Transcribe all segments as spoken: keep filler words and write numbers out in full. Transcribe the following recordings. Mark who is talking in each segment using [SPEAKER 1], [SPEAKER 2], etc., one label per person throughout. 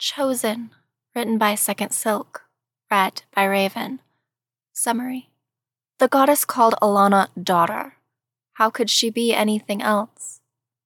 [SPEAKER 1] Chosen, written by Second Silk, read by Raven. Summary. The goddess called Alanna daughter. How could she be anything else?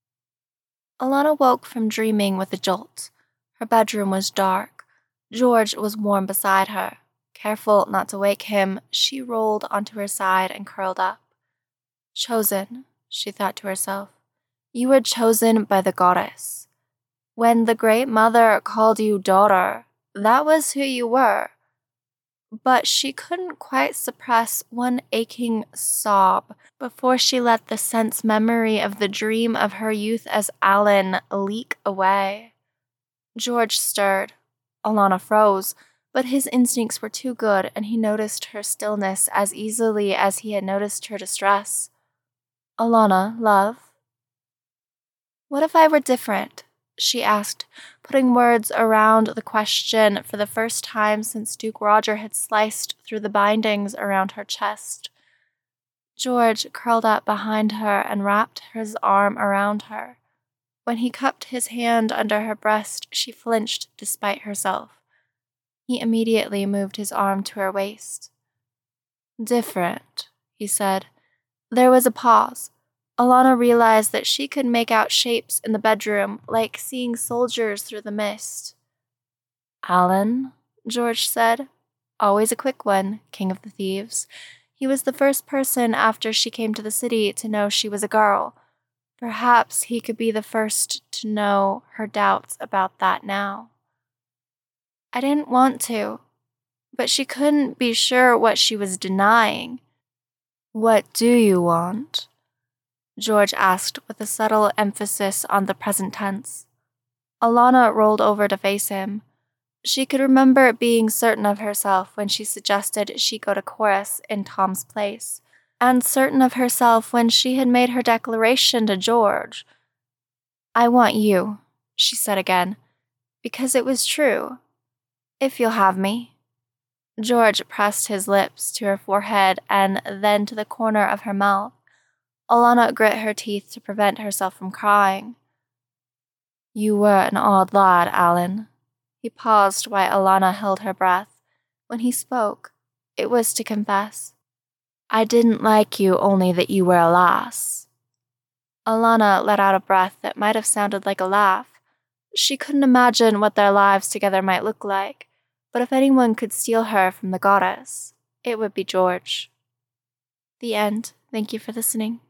[SPEAKER 1] Alanna woke from dreaming with a jolt. Her bedroom was dark. George was warm beside her. Careful not to wake him, she rolled onto her side and curled up. Chosen, she thought to herself. You were chosen by the goddess. When the Great Mother called you daughter, that was who you were. But she couldn't quite suppress one aching sob before she let the sense memory of the dream of her youth as Alan leak away. George stirred. Alanna froze, but his instincts were too good, and he noticed her stillness as easily as he had noticed her distress. Alanna, love. What if I were different? She asked, putting words around the question for the first time since Duke Roger had sliced through the bindings around her chest. George curled up behind her and wrapped his arm around her. When he cupped his hand under her breast, she flinched despite herself. He immediately moved his arm to her waist. Different, he said. There was a pause. Alanna realized that she could make out shapes in the bedroom, like seeing soldiers through the mist. Alan, George said. Always a quick one, king of the thieves. He was the first person after she came to the city to know she was a girl. Perhaps he could be the first to know her doubts about that now. I didn't want to, but she couldn't be sure what she was denying. What do you want? George asked with a subtle emphasis on the present tense. Alanna rolled over to face him. She could remember being certain of herself when she suggested she go to chorus in Tom's place, and certain of herself when she had made her declaration to George. I want you, she said again, because it was true. If you'll have me. George pressed his lips to her forehead and then to the corner of her mouth. Alanna grit her teeth to prevent herself from crying. You were an odd lad, Alan. He paused while Alanna held her breath. When he spoke, it was to confess. I didn't like you only that you were a lass. Alanna let out a breath that might have sounded like a laugh. She couldn't imagine what their lives together might look like, but if anyone could steal her from the goddess, it would be George. The end. Thank you for listening.